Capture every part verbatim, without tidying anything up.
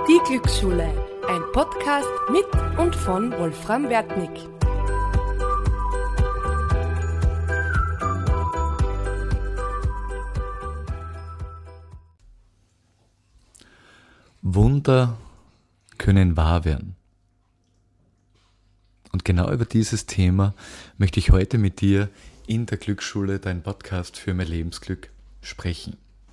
Die Glücksschule, ein Podcast mit und von Wolfram Wertnick. Wunder können wahr werden. Und genau über dieses Thema möchte ich heute mit dir in der Glücksschule, dein Podcast für mehr Lebensglück, sprechen.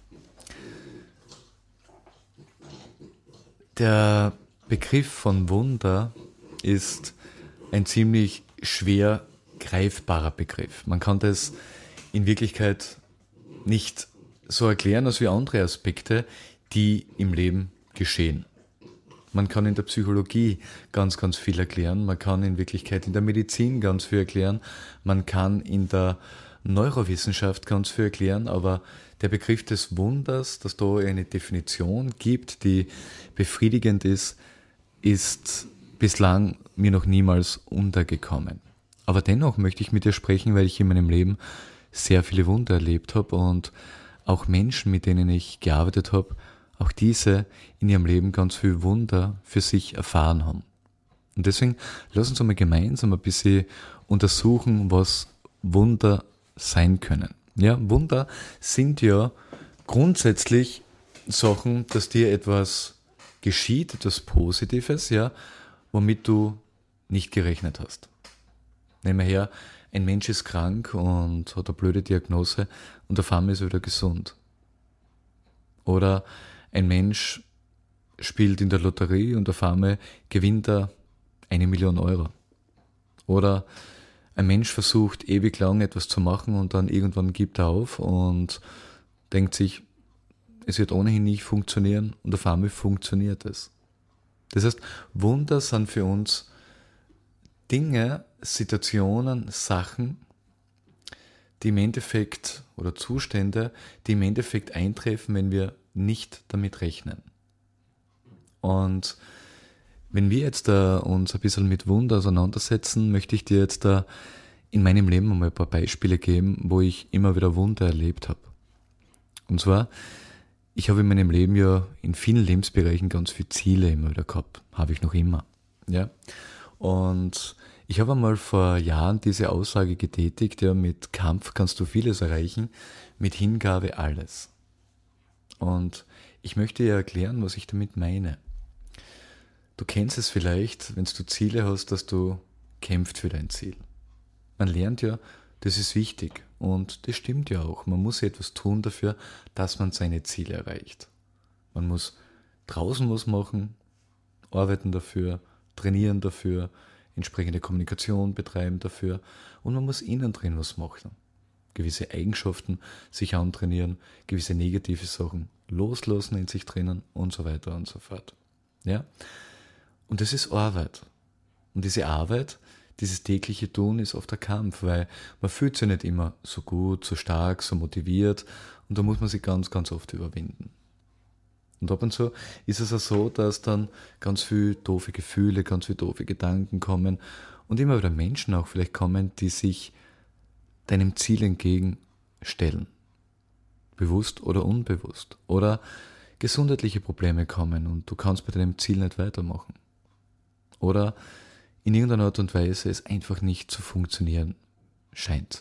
Der Begriff von Wunder ist ein ziemlich schwer greifbarer Begriff. Man kann das in Wirklichkeit nicht so erklären als wie andere Aspekte, die im Leben geschehen. Man kann in der Psychologie ganz, ganz viel erklären. Man kann in Wirklichkeit in der Medizin ganz viel erklären. Man kann in der Neurowissenschaft ganz viel erklären. Aber der Begriff des Wunders, dass da eine Definition gibt, die befriedigend ist, ist bislang mir noch niemals untergekommen. Aber dennoch möchte ich mit dir sprechen, weil ich in meinem Leben sehr viele Wunder erlebt habe und auch Menschen, mit denen ich gearbeitet habe, auch diese in ihrem Leben ganz viel Wunder für sich erfahren haben. Und deswegen lass uns einmal gemeinsam ein bisschen untersuchen, was Wunder sein können. Ja, Wunder sind ja grundsätzlich Sachen, dass dir etwas geschieht, etwas Positives, ja, womit du nicht gerechnet hast. Nehmen wir her, ein Mensch ist krank und hat eine blöde Diagnose und auf einmal ist er wieder gesund. Oder ein Mensch spielt in der Lotterie und auf einmal gewinnt er eine Million Euro. Oder ein Mensch versucht ewig lang etwas zu machen und dann irgendwann gibt er auf und denkt sich, es wird ohnehin nicht funktionieren und auf einmal funktioniert es. Das heißt, Wunder sind für uns Dinge, Situationen, Sachen, die im Endeffekt, oder Zustände, die im Endeffekt eintreffen, wenn wir nicht damit rechnen. Und wenn wir jetzt da uns ein bisschen mit Wunder auseinandersetzen, möchte ich dir jetzt da in meinem Leben einmal ein paar Beispiele geben, wo ich immer wieder Wunder erlebt habe. Und zwar, ich habe in meinem Leben ja in vielen Lebensbereichen ganz viele Ziele immer wieder gehabt. Habe ich noch immer. Ja? Und ich habe einmal vor Jahren diese Aussage getätigt, ja, mit Kampf kannst du vieles erreichen, mit Hingabe alles. Und ich möchte dir erklären, was ich damit meine. Du kennst es vielleicht, wenn du Ziele hast, dass du kämpfst für dein Ziel. Man lernt ja, das ist wichtig und das stimmt ja auch. Man muss etwas tun dafür, dass man seine Ziele erreicht. Man muss draußen was machen, arbeiten dafür, trainieren dafür, entsprechende Kommunikation betreiben dafür und man muss innen drin was machen. Gewisse Eigenschaften sich antrainieren, gewisse negative Sachen loslassen in sich drinnen und so weiter und so fort. Ja? Und das ist Arbeit. Und diese Arbeit, dieses tägliche Tun ist oft ein Kampf, weil man fühlt sich nicht immer so gut, so stark, so motiviert und da muss man sich ganz, ganz oft überwinden. Und ab und zu ist es auch so, dass dann ganz viele doofe Gefühle, ganz viele doofe Gedanken kommen und immer wieder Menschen auch vielleicht kommen, die sich deinem Ziel entgegenstellen. Bewusst oder unbewusst. Oder gesundheitliche Probleme kommen und du kannst bei deinem Ziel nicht weitermachen. Oder in irgendeiner Art und Weise es einfach nicht zu funktionieren scheint.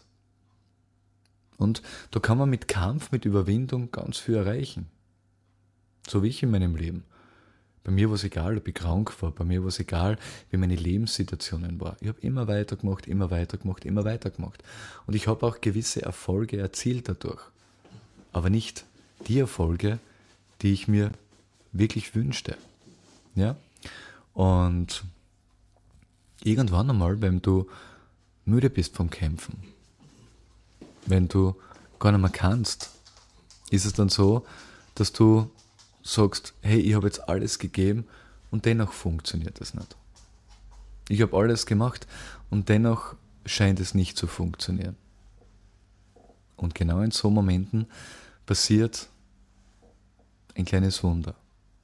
Und da kann man mit Kampf, mit Überwindung ganz viel erreichen. So wie ich in meinem Leben. Bei mir war es egal, ob ich krank war, bei mir war es egal, wie meine Lebenssituationen waren. Ich habe immer weitergemacht, immer weitergemacht, immer weitergemacht. Und ich habe auch gewisse Erfolge erzielt dadurch. Aber nicht die Erfolge, die ich mir wirklich wünschte. Ja? Und irgendwann einmal, wenn du müde bist vom Kämpfen, wenn du gar nicht mehr kannst, ist es dann so, dass du sagst, hey, ich habe jetzt alles gegeben und dennoch funktioniert es nicht. Ich habe alles gemacht und dennoch scheint es nicht zu funktionieren. Und genau in so Momenten passiert ein kleines Wunder.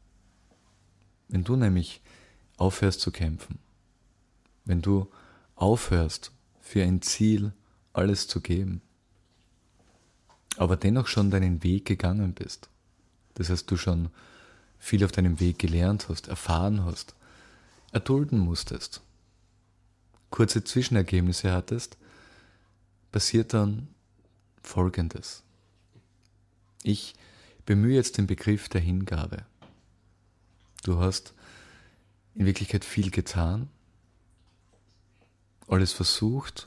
Wenn du nämlich aufhörst zu kämpfen, wenn du aufhörst für ein Ziel alles zu geben, aber dennoch schon deinen Weg gegangen bist, das heißt, du schon viel auf deinem Weg gelernt hast, erfahren hast, erdulden musstest, kurze Zwischenergebnisse hattest, passiert dann Folgendes. Ich bemühe jetzt den Begriff der Hingabe. Du hast in Wirklichkeit viel getan, alles versucht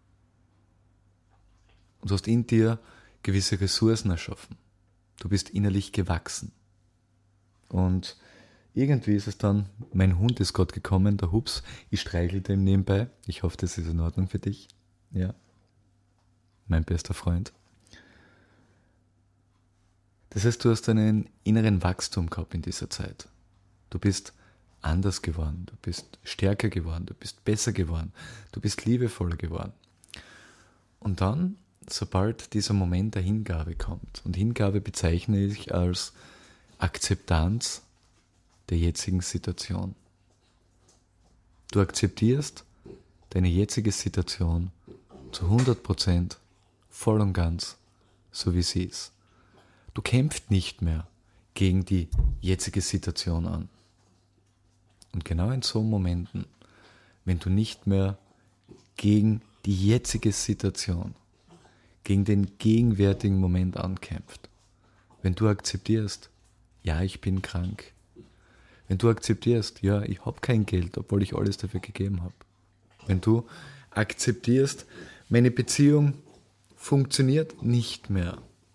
und du hast in dir gewisse Ressourcen erschaffen. Du bist innerlich gewachsen. Und irgendwie ist es dann, mein Hund ist gerade gekommen, der Hups, ich streichelte ihm nebenbei. Ich hoffe, das ist in Ordnung für dich. Ja, mein bester Freund. Das heißt, du hast einen inneren Wachstum gehabt in dieser Zeit. Du bist anders geworden, du bist stärker geworden, du bist besser geworden, du bist liebevoller geworden. Und dann, sobald dieser Moment der Hingabe kommt, und Hingabe bezeichne ich als Akzeptanz der jetzigen Situation. Du akzeptierst deine jetzige Situation zu hundert Prozent, voll und ganz, so wie sie ist. Du kämpfst nicht mehr gegen die jetzige Situation an. Und genau in so Momenten, wenn du nicht mehr gegen die jetzige Situation, gegen den gegenwärtigen Moment ankämpfst, wenn du akzeptierst, ja, ich bin krank, wenn du akzeptierst, ja, ich habe kein Geld, obwohl ich alles dafür gegeben habe, wenn du akzeptierst, meine Beziehung funktioniert nicht mehr,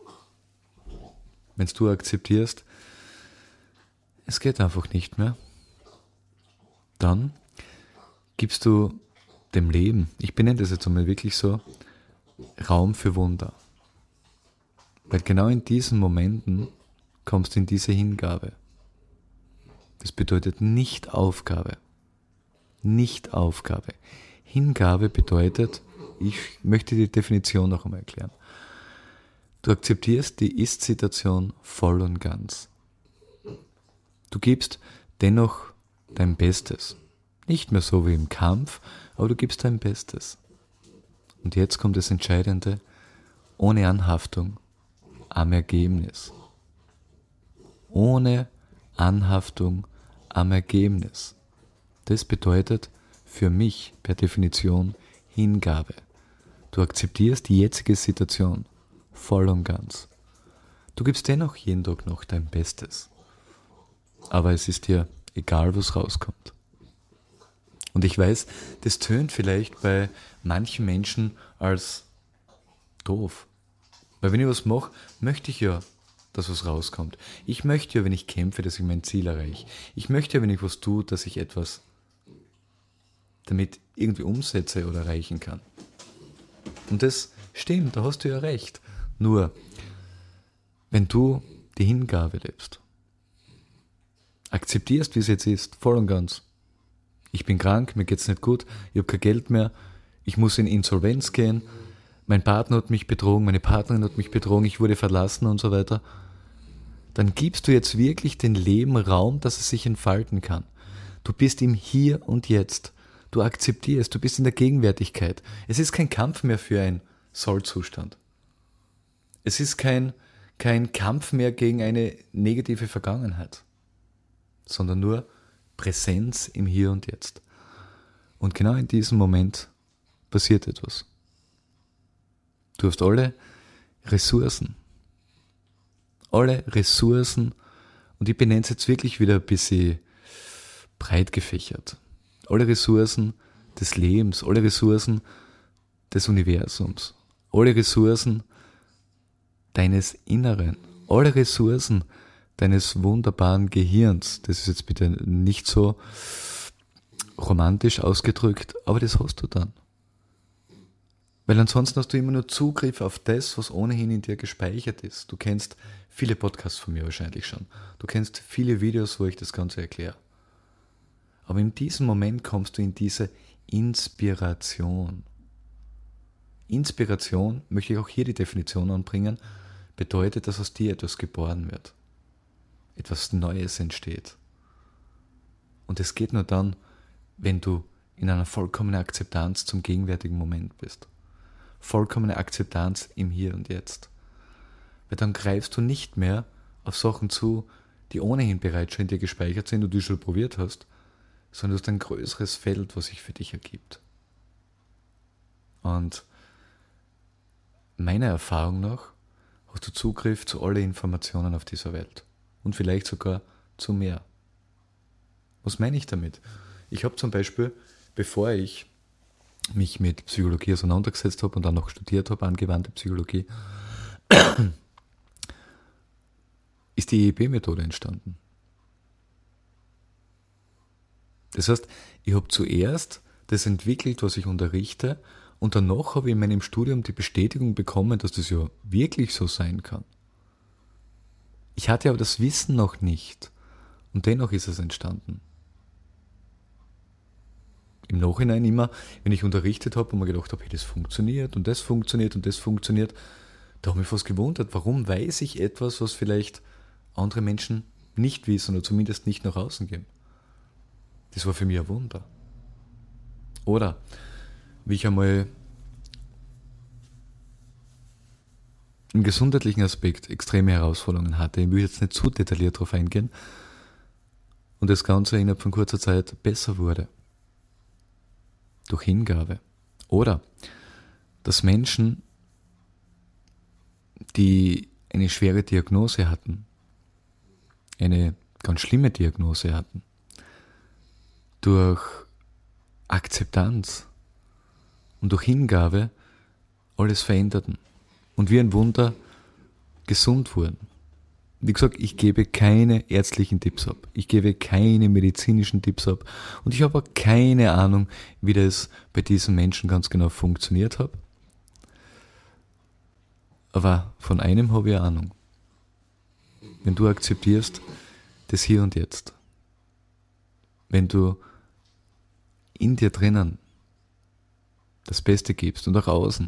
wenn du akzeptierst, es geht einfach nicht mehr, dann gibst du dem Leben, ich benenne das jetzt einmal wirklich so, Raum für Wunder. Weil genau in diesen Momenten kommst du in diese Hingabe. Das bedeutet nicht Aufgabe. Nicht Aufgabe. Hingabe bedeutet, ich möchte die Definition noch einmal erklären. Du akzeptierst die Ist-Situation voll und ganz. Du gibst dennoch dein Bestes. Nicht mehr so wie im Kampf, aber du gibst dein Bestes. Und jetzt kommt das Entscheidende, ohne Anhaftung am Ergebnis. Ohne Anhaftung am Ergebnis. Das bedeutet für mich per Definition Hingabe. Du akzeptierst die jetzige Situation voll und ganz. Du gibst dennoch jeden Tag noch dein Bestes. Aber es ist dir egal, was rauskommt. Und ich weiß, das tönt vielleicht bei manchen Menschen als doof. Weil wenn ich was mache, möchte ich ja, dass was rauskommt. Ich möchte ja, wenn ich kämpfe, dass ich mein Ziel erreiche. Ich möchte ja, wenn ich was tue, dass ich etwas damit irgendwie umsetze oder erreichen kann. Und das stimmt, da hast du ja recht. Nur, wenn du die Hingabe lebst, akzeptierst, wie es jetzt ist, voll und ganz. Ich bin krank, mir geht's nicht gut, ich habe kein Geld mehr, ich muss in Insolvenz gehen, mein Partner hat mich betrogen, meine Partnerin hat mich betrogen, ich wurde verlassen und so weiter. Dann gibst du jetzt wirklich dem Leben Raum, dass es sich entfalten kann. Du bist im Hier und Jetzt. Du akzeptierst, du bist in der Gegenwärtigkeit. Es ist kein Kampf mehr für einen Sollzustand. Es ist kein, kein Kampf mehr gegen eine negative Vergangenheit, sondern nur Präsenz im Hier und Jetzt. Und genau in diesem Moment passiert etwas. Du hast alle Ressourcen. Alle Ressourcen, und ich benenne es jetzt wirklich wieder ein bisschen breit gefächert. Alle Ressourcen des Lebens, alle Ressourcen des Universums, alle Ressourcen deines Inneren, alle Ressourcen deines wunderbaren Gehirns. Das ist jetzt bitte nicht so romantisch ausgedrückt, aber das hast du dann. Weil ansonsten hast du immer nur Zugriff auf das, was ohnehin in dir gespeichert ist. Du kennst viele Podcasts von mir wahrscheinlich schon. Du kennst viele Videos, wo ich das Ganze erkläre. Aber in diesem Moment kommst du in diese Inspiration. Inspiration, möchte ich auch hier die Definition anbringen, bedeutet, dass aus dir etwas geboren wird. Etwas Neues entsteht. Und es geht nur dann, wenn du in einer vollkommenen Akzeptanz zum gegenwärtigen Moment bist. Vollkommene Akzeptanz im Hier und Jetzt. Weil dann greifst du nicht mehr auf Sachen zu, die ohnehin bereits schon in dir gespeichert sind und du schon probiert hast, sondern du hast ein größeres Feld, was sich für dich ergibt. Und meiner Erfahrung nach hast du Zugriff zu allen Informationen auf dieser Welt und vielleicht sogar zu mehr. Was meine ich damit? Ich habe zum Beispiel, bevor ich mich mit Psychologie auseinandergesetzt habe und dann noch studiert habe, angewandte Psychologie, ist die E E P-Methode entstanden. Das heißt, ich habe zuerst das entwickelt, was ich unterrichte, und danach habe ich in meinem Studium die Bestätigung bekommen, dass das ja wirklich so sein kann. Ich hatte aber das Wissen noch nicht und dennoch ist es entstanden. Im Nachhinein immer, wenn ich unterrichtet habe und mir gedacht habe, hey, das funktioniert und das funktioniert und das funktioniert, da habe ich mich fast gewundert, warum weiß ich etwas, was vielleicht andere Menschen nicht wissen oder zumindest nicht nach außen geben. Das war für mich ein Wunder. Oder wie ich einmal im gesundheitlichen Aspekt extreme Herausforderungen hatte, ich will jetzt nicht zu detailliert darauf eingehen, und das Ganze innerhalb von kurzer Zeit besser wurde. Durch Hingabe. Oder dass Menschen, die eine schwere Diagnose hatten, eine ganz schlimme Diagnose hatten, durch Akzeptanz und durch Hingabe alles veränderten und wie ein Wunder gesund wurden. Wie gesagt, ich gebe keine ärztlichen Tipps ab. Ich gebe keine medizinischen Tipps ab. Und ich habe auch keine Ahnung, wie das bei diesen Menschen ganz genau funktioniert hat. Aber von einem habe ich eine Ahnung. Wenn du akzeptierst, das Hier und Jetzt, wenn du in dir drinnen das Beste gibst und auch außen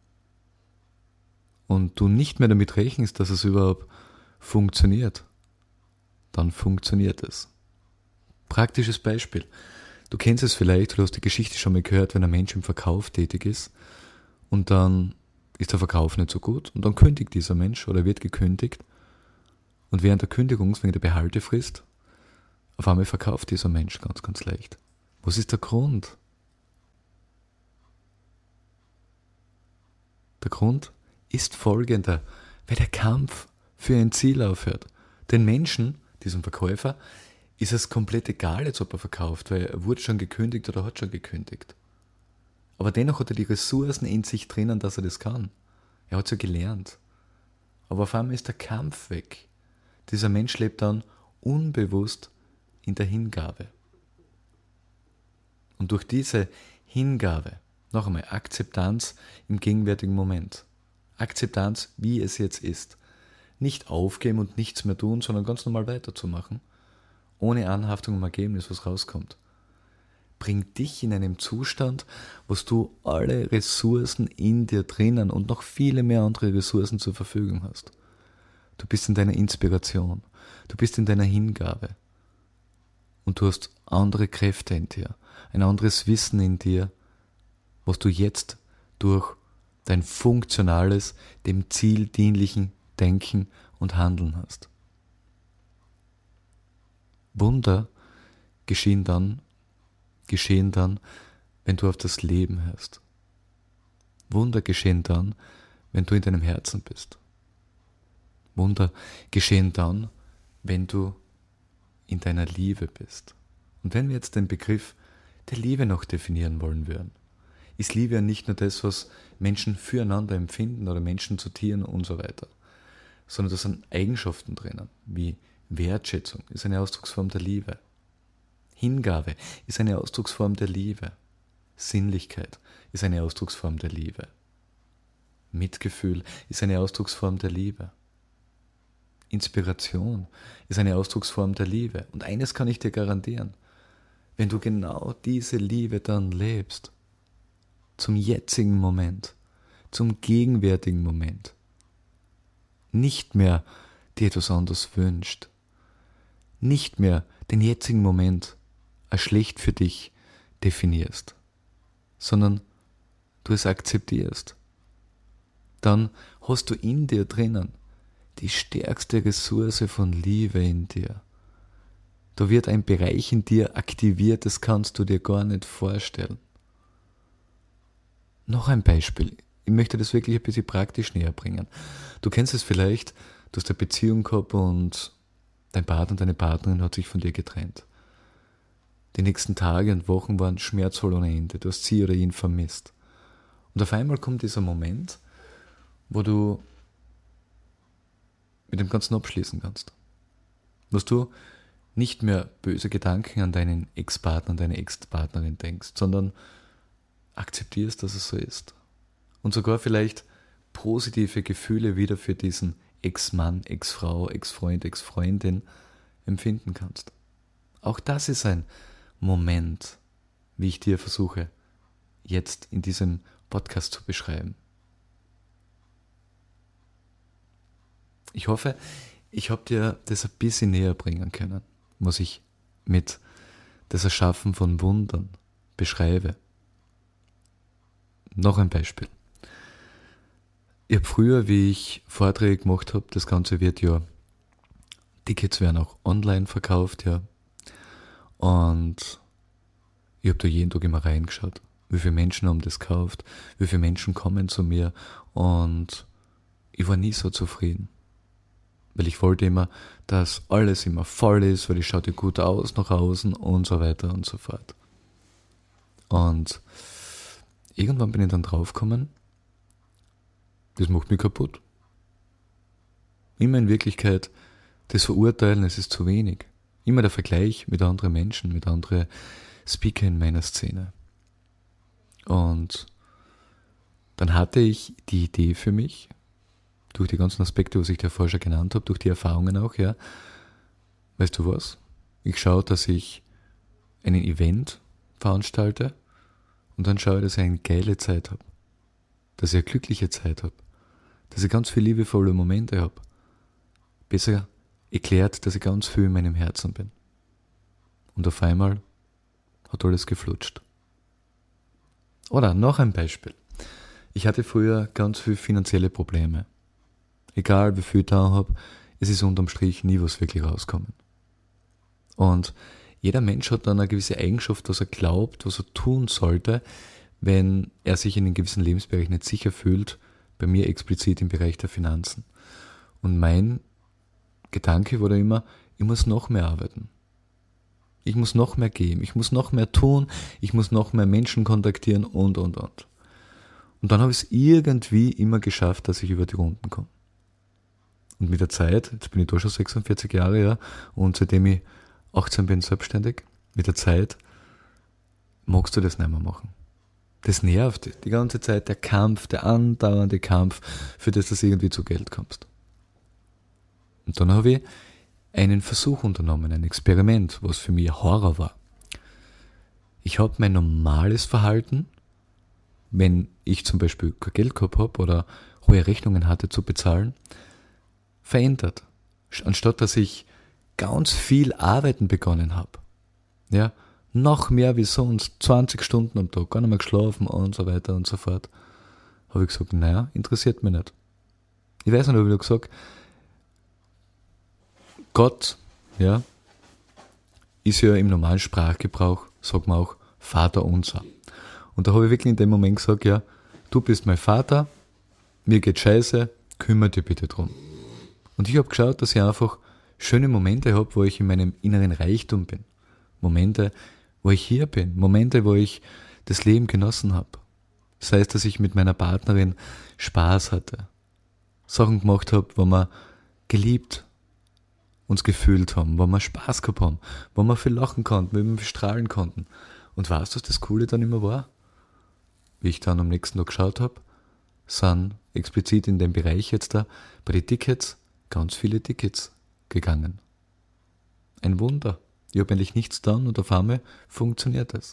und du nicht mehr damit rechnest, dass es überhaupt funktioniert, dann funktioniert es. Praktisches Beispiel. Du kennst es vielleicht, du hast die Geschichte schon mal gehört, wenn ein Mensch im Verkauf tätig ist und dann ist der Verkauf nicht so gut und dann kündigt dieser Mensch oder wird gekündigt und während der Kündigungs-, wegen der Behaltefrist, auf einmal verkauft dieser Mensch ganz, ganz leicht. Was ist der Grund? Der Grund ist folgender, weil der Kampf für ein Ziel aufhört. Den Menschen, diesem Verkäufer, ist es komplett egal, jetzt ob er verkauft, weil er wurde schon gekündigt oder hat schon gekündigt. Aber dennoch hat er die Ressourcen in sich drinnen, dass er das kann. Er hat es ja gelernt. Aber auf einmal ist der Kampf weg. Dieser Mensch lebt dann unbewusst in der Hingabe. Und durch diese Hingabe, noch einmal, Akzeptanz im gegenwärtigen Moment. Akzeptanz, wie es jetzt ist. Nicht aufgeben und nichts mehr tun, sondern ganz normal weiterzumachen. Ohne Anhaftung am Ergebnis, was rauskommt. Bringt dich in einen Zustand, wo du alle Ressourcen in dir drinnen und noch viele mehr andere Ressourcen zur Verfügung hast. Du bist in deiner Inspiration. Du bist in deiner Hingabe. Und du hast andere Kräfte in dir. Ein anderes Wissen in dir, was du jetzt durch dein funktionales, dem Ziel dienlichen Denken und Handeln hast. Wunder geschehen dann, geschehen dann, wenn du auf das Leben hörst. Wunder geschehen dann, wenn du in deinem Herzen bist. Wunder geschehen dann, wenn du in deiner Liebe bist. Und wenn wir jetzt den Begriff der Liebe noch definieren wollen würden, ist Liebe ja nicht nur das, was Menschen füreinander empfinden oder Menschen zu Tieren und so weiter, sondern da sind Eigenschaften drinnen, wie Wertschätzung ist eine Ausdrucksform der Liebe. Hingabe ist eine Ausdrucksform der Liebe. Sinnlichkeit ist eine Ausdrucksform der Liebe. Mitgefühl ist eine Ausdrucksform der Liebe. Inspiration ist eine Ausdrucksform der Liebe. Und eines kann ich dir garantieren, wenn du genau diese Liebe dann lebst, zum jetzigen Moment, zum gegenwärtigen Moment, nicht mehr dir etwas anderes wünscht, nicht mehr den jetzigen Moment als schlecht für dich definierst, sondern du es akzeptierst, dann hast du in dir drinnen die stärkste Ressource von Liebe in dir. Da wird ein Bereich in dir aktiviert, das kannst du dir gar nicht vorstellen. Noch ein Beispiel. Ich möchte das wirklich ein bisschen praktisch näher bringen. Du kennst es vielleicht, du hast eine Beziehung gehabt und dein Partner, deine Partnerin hat sich von dir getrennt. Die nächsten Tage und Wochen waren schmerzvoll ohne Ende. Du hast sie oder ihn vermisst. Und auf einmal kommt dieser Moment, wo du mit dem Ganzen abschließen kannst. Dass du nicht mehr böse Gedanken an deinen Ex-Partner, an deine Ex-Partnerin denkst, sondern akzeptierst, dass es so ist. Und sogar vielleicht positive Gefühle wieder für diesen Ex-Mann, Ex-Frau, Ex-Freund, Ex-Freundin empfinden kannst. Auch das ist ein Moment, wie ich dir versuche, jetzt in diesem Podcast zu beschreiben. Ich hoffe, ich habe dir das ein bisschen näher bringen können, was ich mit das Erschaffen von Wundern beschreibe. Noch ein Beispiel. Ich habe früher, wie ich Vorträge gemacht habe, das Ganze wird ja, Tickets werden auch online verkauft, ja. Und ich habe da jeden Tag immer reingeschaut, wie viele Menschen haben das gekauft, wie viele Menschen kommen zu mir und ich war nie so zufrieden. Weil ich wollte immer, dass alles immer voll ist, weil ich schaute gut aus nach außen und so weiter und so fort. Und irgendwann bin ich dann draufgekommen, das macht mich kaputt. Immer in Wirklichkeit das Verurteilen, es ist zu wenig. Immer der Vergleich mit anderen Menschen, mit anderen Speaker in meiner Szene. Und dann hatte ich die Idee für mich, durch die ganzen Aspekte, was ich dir vorher schon genannt habe, durch die Erfahrungen auch, ja, weißt du was? Ich schaue, dass ich einen Event veranstalte und dann schaue ich, dass ich eine geile Zeit habe. Dass ich eine glückliche Zeit habe. Dass ich ganz viele liebevolle Momente habe. Besser erklärt, dass ich ganz viel in meinem Herzen bin. Und auf einmal hat alles geflutscht. Oder noch ein Beispiel. Ich hatte früher ganz viele finanzielle Probleme. Egal wie viel ich da habe, es ist unterm Strich nie was wirklich rauskommen. Und jeder Mensch hat dann eine gewisse Eigenschaft, was er glaubt, was er tun sollte, wenn er sich in einem gewissen Lebensbereich nicht sicher fühlt, bei mir explizit im Bereich der Finanzen. Und mein Gedanke war da immer, ich muss noch mehr arbeiten. Ich muss noch mehr geben, ich muss noch mehr tun, ich muss noch mehr Menschen kontaktieren und, und, und. Und dann habe ich es irgendwie immer geschafft, dass ich über die Runden komme. Und mit der Zeit, jetzt bin ich da schon sechsundvierzig Jahre, ja, und seitdem ich achtzehn bin selbstständig, mit der Zeit magst du das nicht mehr machen. Das nervt die ganze Zeit, der Kampf, der andauernde Kampf, für das du irgendwie zu Geld kommst. Und dann habe ich einen Versuch unternommen, ein Experiment, was für mich Horror war. Ich habe mein normales Verhalten, wenn ich zum Beispiel kein Geld gehabt habe oder hohe Rechnungen hatte zu bezahlen, verändert. Anstatt dass ich ganz viel arbeiten begonnen habe, ja, noch mehr wie sonst, zwanzig Stunden am Tag, gar nicht mehr geschlafen und so weiter und so fort, habe ich gesagt, naja, interessiert mich nicht. Ich weiß nicht, ob ich gesagt, Gott, ja, ist ja im normalen Sprachgebrauch, sagt man auch, Vater unser. Und da habe ich wirklich in dem Moment gesagt, ja, du bist mein Vater, mir geht scheiße, kümmere dich bitte drum. Und ich habe geschaut, dass ich einfach schöne Momente habe, wo ich in meinem inneren Reichtum bin. Momente, wo ich hier bin. Momente, wo ich das Leben genossen habe. Das heißt, dass ich mit meiner Partnerin Spaß hatte. Sachen gemacht habe, wo wir geliebt uns gefühlt haben, wo wir Spaß gehabt haben, wo wir viel lachen konnten, wo wir viel strahlen konnten. Und weißt du, was das Coole dann immer war? Wie ich dann am nächsten Tag geschaut habe, sind explizit in dem Bereich jetzt da bei den Tickets ganz viele Tickets gegangen. Ein Wunder. Ich habe eigentlich nichts getan und auf einmal funktioniert es.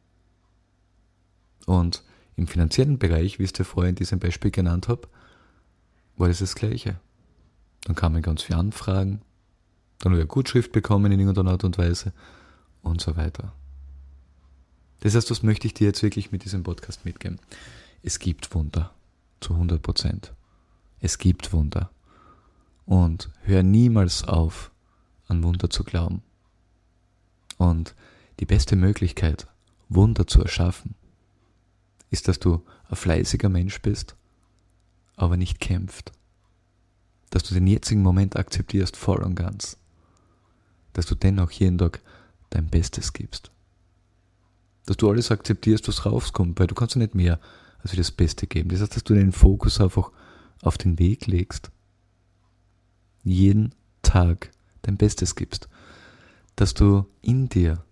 Und im finanziellen Bereich, wie ich es dir vorher in diesem Beispiel genannt habe, war das das Gleiche. Dann kamen ganz viele Anfragen, dann habe ich eine Gutschrift bekommen in irgendeiner Art und Weise und so weiter. Das heißt, was möchte ich dir jetzt wirklich mit diesem Podcast mitgeben? Es gibt Wunder, zu hundert Prozent. Es gibt Wunder. Und hör niemals auf, an Wunder zu glauben. Und die beste Möglichkeit, Wunder zu erschaffen, ist, dass du ein fleißiger Mensch bist, aber nicht kämpft. Dass du den jetzigen Moment akzeptierst, voll und ganz. Dass du dennoch jeden Tag dein Bestes gibst. Dass du alles akzeptierst, was rauskommt, weil du kannst ja nicht mehr als das Beste geben. Das heißt, dass du den Fokus einfach auf den Weg legst. Jeden Tag dein Bestes gibst. Dass du in dir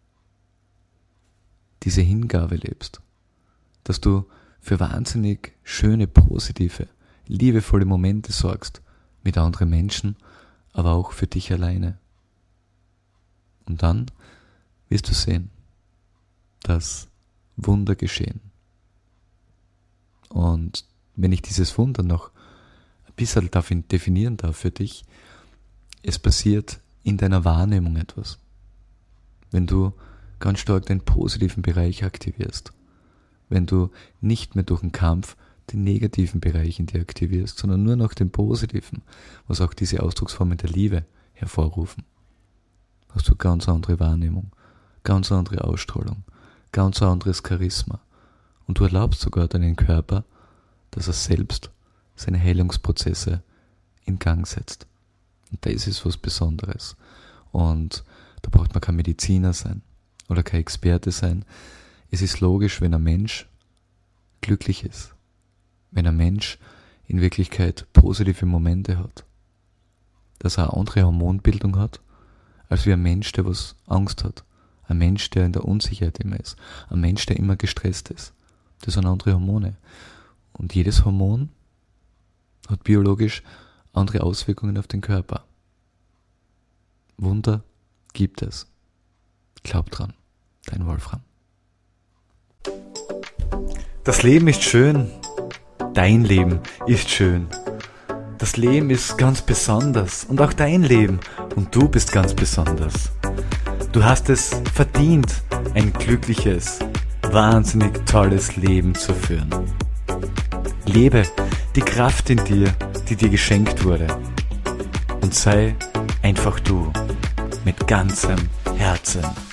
diese Hingabe lebst. Dass du für wahnsinnig schöne, positive, liebevolle Momente sorgst mit anderen Menschen, aber auch für dich alleine. Und dann wirst du sehen, dass Wunder geschehen. Und wenn ich dieses Wunder noch ein bisschen definieren darf für dich, es passiert in deiner Wahrnehmung etwas. Wenn du ganz stark den positiven Bereich aktivierst, wenn du nicht mehr durch den Kampf den negativen Bereich in dir aktivierst, sondern nur noch den positiven, was auch diese Ausdrucksformen der Liebe hervorrufen, hast du ganz andere Wahrnehmung, ganz andere Ausstrahlung, ganz anderes Charisma. Und du erlaubst sogar deinen Körper, dass er selbst seine Heilungsprozesse in Gang setzt. Und das ist was Besonderes. Und da braucht man kein Mediziner sein oder kein Experte sein. Es ist logisch, wenn ein Mensch glücklich ist, wenn ein Mensch in Wirklichkeit positive Momente hat, dass er eine andere Hormonbildung hat, als wie ein Mensch, der was Angst hat, ein Mensch, der in der Unsicherheit immer ist, ein Mensch, der immer gestresst ist. Das sind andere Hormone. Und jedes Hormon hat biologisch andere Auswirkungen auf den Körper. Wunder gibt es. Glaub dran, dein Wolfram. Das Leben ist schön. Dein Leben ist schön. Das Leben ist ganz besonders und auch dein Leben und du bist ganz besonders. Du hast es verdient, ein glückliches, wahnsinnig tolles Leben zu führen. Lebe die Kraft in dir, die dir geschenkt wurde und sei einfach du mit ganzem Herzen.